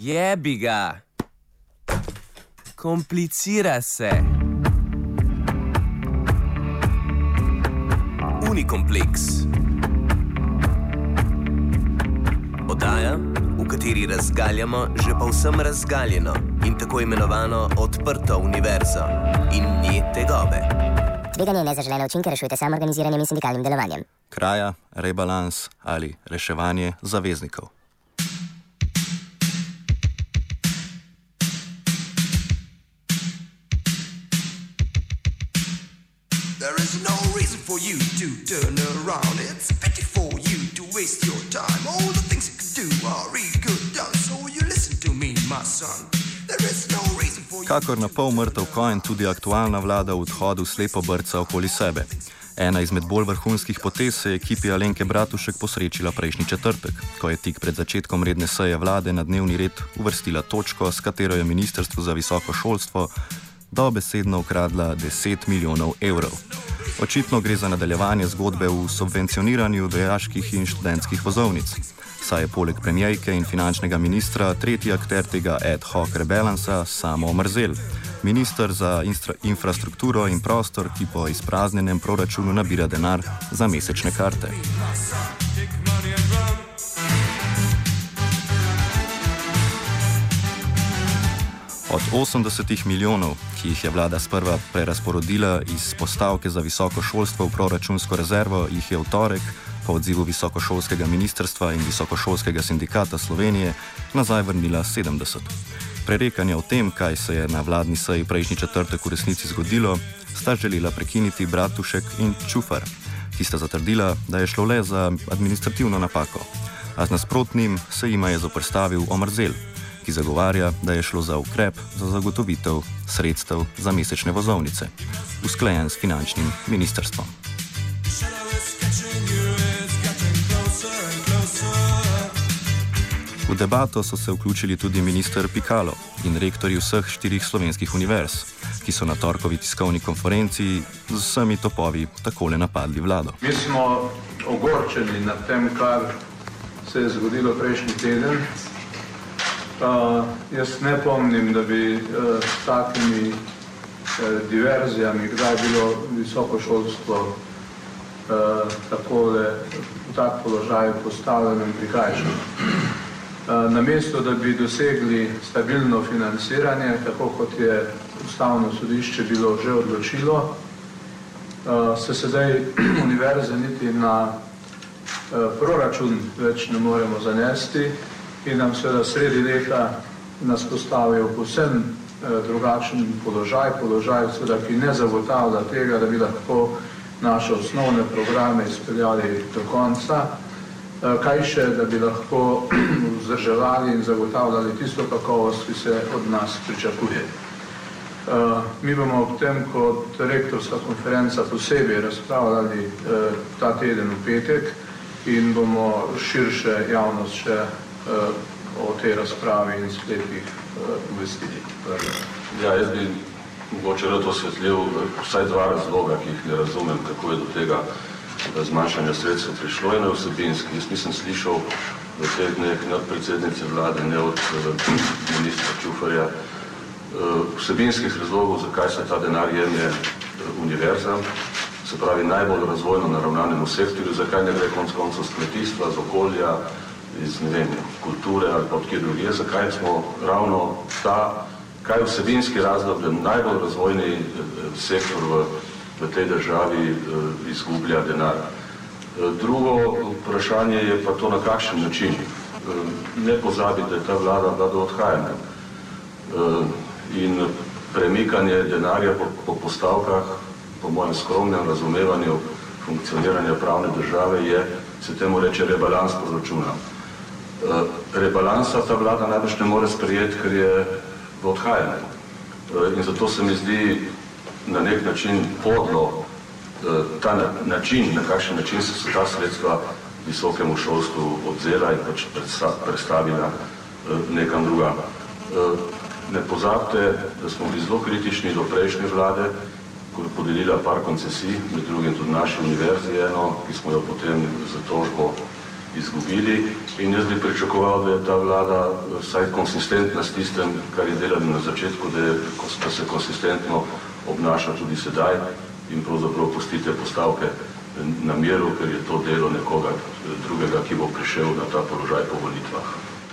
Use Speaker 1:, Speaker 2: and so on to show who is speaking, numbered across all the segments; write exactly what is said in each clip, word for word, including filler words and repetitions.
Speaker 1: Jebi ga. Komplicira se. Unikompleks. Oddaja, v kateri razgaljamo že povsem razgaljeno in tako imenovano odprto univerzo in nje tegobe.
Speaker 2: Tveganje nezaželene učinke rešujte samo organiziranjem in sindikalnim delovanjem.
Speaker 3: Kraja, rebalans ali reševanje zaveznikov.
Speaker 4: There is no reason for you to turn around. It's a pity for you to waste your time. All the things you can do are really good done. So you listen to me, my son. There is no reason for you.
Speaker 3: Kakor na pol mrtev konj tudi aktualna vlada v odhodu slepo brca okoli sebe. Ena izmed bolj vrhunskih potez se je ekipi Alenke Bratušek posrečila prejšnji četrtek, ko je tik pred začetkom redne seje vlade na dnevni red uvrstila točko, s katero je Ministrstvo za visoko šolstvo dobesedno ukradla deset milijonov evrov. Očitno gre za nadaljevanje zgodbe v subvencioniranju dijaških in študentskih vozovnic, saj je poleg premijejke in finančnega ministra tretji akter tega ad hoc rebalansa Samo Omerzel, minister za infrastrukturo in prostor, ki po izpraznjenem proračunu nabira denar za mesečne karte. Od osemdesetih milijonov, ki jih je vlada sprva prerasporodila iz postavke za visoko šolstvo v proračunsko rezervo, jih je v torek po odzivu visokošolskega ministrstva in visokošolskega sindikata Slovenije nazaj vrnila sedemdeset. Prerekanja o tem, kaj se je na vladni seji prejšnji četrtek v resnici zgodilo, sta želela prekiniti Bratušek in Čufar, ki sta zatrdila, da je šlo le za administrativno napako, a z nasprotnim se jima je zoperstavil Omerzel, ki zagovarja, da je šlo za ukrep za zagotovitev sredstev za mesečne vozovnice, usklajen s finančnim ministrstvom. V debato so se vključili tudi minister Pikalo in rektorji vseh štirih slovenskih univerz, ki so na torkovi tiskovni konferenci z vsemi topovi takole napadli vlado.
Speaker 5: Mi smo ogorčeni nad tem, kar se je zgodilo prejšnji teden. Uh, jaz ne pomnim, da bi uh, s takimi uh, diverzijami, kdaj je bilo visoko šolstvo uh, takole, v tak položaj postavljeno in prikajšeno. Uh, namesto, da bi dosegli stabilno financiranje, tako kot je Ustavno sodišče bilo že odločilo, uh, se sedaj univerze niti na uh, proračun več ne moremo zanesti in nam seveda sredi leta nas postavijo povsem eh, drugačen položaj, položaj seveda, ki ne zagotavlja tega, da bi lahko naše osnovne programe izpeljali do konca, eh, kaj še, da bi lahko vzdrževali in zagotavljali tisto kakovost, ki se od nas pričakuje. Eh, mi bomo ob tem, kot rektorska konferenca posebej razpravljali eh, ta teden v petek in bomo širše javnost še o tej razpravi in sklepih uvestili.
Speaker 6: Ja, jaz bi mogoče rad osvetlil vsaj dva razloga, ki jih ne razumem, kako je do tega zmanjšanja sredstev prišlo in vsebinski. Jaz nisem slišal v teh dneh ne od predsednice vlade, ne od ministra Čufarja vsebinskih razlogov, zakaj se ta denar jemlje univerzam, se pravi najbolj razvojno naravnanemu sektorju, zakaj ne gre konc koncev z kmetijstva, z okolja, iz, ne vem, kulture ali pa odkje drugje, zakaj smo ravno ta, kaj je vsebinski razlog, da najbolj razvojni sektor v, v tej državi izgublja denar. Drugo vprašanje je pa to, na kakšen način. Ne pozabi, da je ta vlada vlada odhajanja in premikanje denarja po, po postavkah, po mojem skromnem razumevanju funkcioniranja pravne države je, se temu reče, rebalans proračuna. Rebalansa ta vlada najbrž ne more sprejeti, ker je v odhajanju. In zato se mi zdi na nek način podlo ta način, na kakšen način se so ta sredstva visokemu šolstvu odzela in pač predstavila nekam drugam. Ne pozabite, da smo bili zelo kritični do prejšnje vlade, ko je podelila par koncesij, med drugim tudi naši univerzi eno, ki smo jo potem za tožbo izgubili in jaz bi pričakoval, da je ta vlada vsaj konsistentna s tistem, kar je delala na začetku, da, je, da se konsistentno obnaša tudi sedaj in pravzaprav pustite postavke na miru, ker je to delo nekoga drugega, ki bo prišel na ta položaj po volitvah.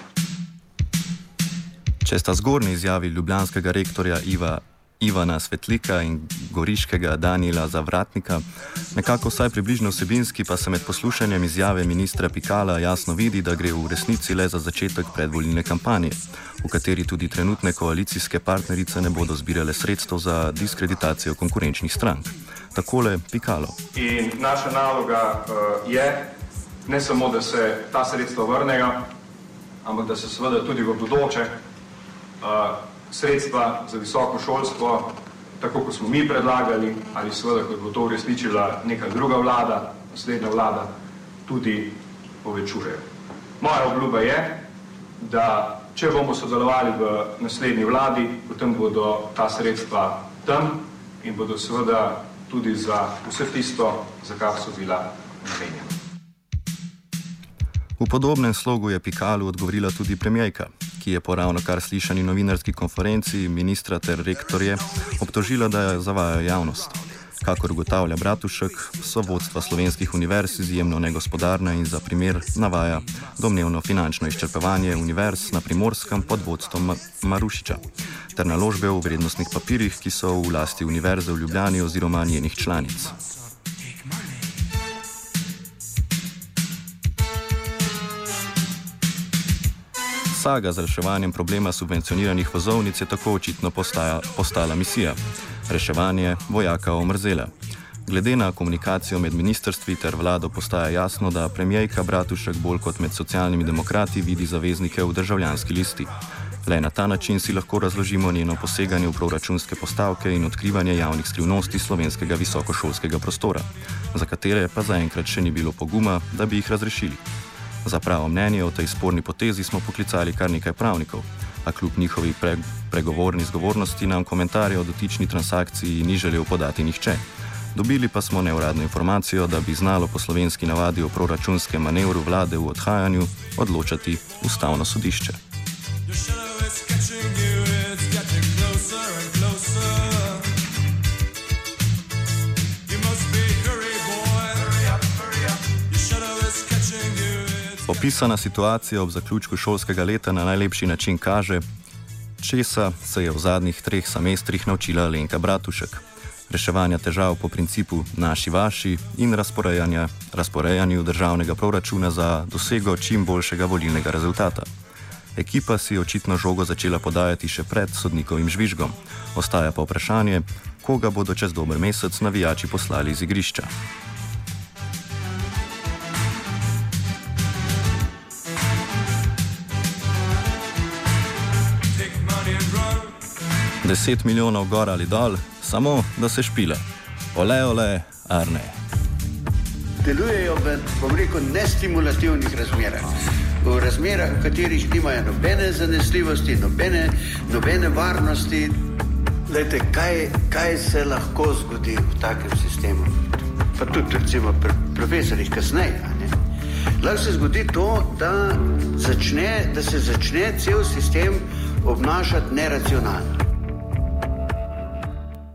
Speaker 3: Če sta zgornji izjavi ljubljanskega rektorja Iva Ivana Svetlika in goriškega Danila Zavratnika, nekako vsaj približno vsebinski, pa se med poslušanjem izjave ministra Pikala jasno vidi, da gre v resnici le za začetek predvolilne kampanje, v kateri tudi trenutne koalicijske partnerice ne bodo zbirale sredstev za diskreditacijo konkurenčnih strank. Takole Pikalo.
Speaker 7: In naša naloga uh, je ne samo, da se ta sredstva vrnejo, ampak da se seveda tudi v bodoče uh, sredstva za visoko šolstvo, tako kot smo mi predlagali, ali seveda, kot bo to uresničila neka druga vlada, naslednja vlada, tudi povečujejo. Moja obljuba je, da če bomo sodelovali v naslednji vladi, potem bodo ta sredstva tam in bodo seveda tudi za vse tisto, za kar so bila namenjena.
Speaker 3: V podobnem slogu je Pikalu odgovorila tudi premijerka, ki je po ravnokar slišani novinarski konferenci ministra ter rektorje obtožila, da zavajajo javnost. Kakor ugotavlja Bratušek, so vodstva slovenskih univerz izjemno negospodarna in za primer navaja domnevno finančno izčrpevanje univerz na Primorskem pod vodstvom Marušiča ter naložbe v vrednostnih papirjih, ki so v lasti univerze v Ljubljani oziroma njenih članic. Saga z reševanjem problema subvencioniranih vozovnic je tako očitno postaja, postala misija. Reševanje vojaka omrzela. Glede na komunikacijo med ministrstvi ter vlado postaja jasno, da premijerka Bratušek bolj kot med socialnimi demokrati vidi zaveznike v državljanski listi. Le na ta način si lahko razložimo njeno poseganje v proračunske postavke in odkrivanje javnih skrivnosti slovenskega visokošolskega prostora, za katere pa zaenkrat še ni bilo poguma, da bi jih razrešili. Za pravo mnenje o tej sporni potezi smo poklicali kar nekaj pravnikov, a kljub njihovi pre, pregovorni zgovornosti nam komentarje o dotični transakciji ni želel podati nihče. Dobili pa smo neuradno informacijo, da bi znalo po slovenski navadi o proračunskem manevru vlade v odhajanju odločati Ustavno sodišče. Opisana situacija ob zaključku šolskega leta na najlepši način kaže, česa se je v zadnjih treh semestrih naučila Alenka Bratušek. Reševanja težav po principu naši-vaši in razporejanja, razporejanju državnega proračuna za dosego čim boljšega volilnega rezultata. Ekipa si je očitno žogo začela podajati še pred sodnikovim žvižgom. Ostaja pa vprašanje, koga bodo čez dober mesec navijači poslali iz igrišča. Deset milijonov gor ali dol, samo da se špila. Ole, ole, Arne.
Speaker 8: Delujejo v, bom rekel, nestimulativnih razmerah. V razmerah, v katerih nimajo nobene zanesljivosti, nobene, nobene varnosti. Lejte, kaj, kaj se lahko zgodi v takem sistemu? Pa tudi, recimo, pri profesorjih kasneje. Lahko se zgodi to, da, začne, da se začne cel sistem obnašati neracionalno.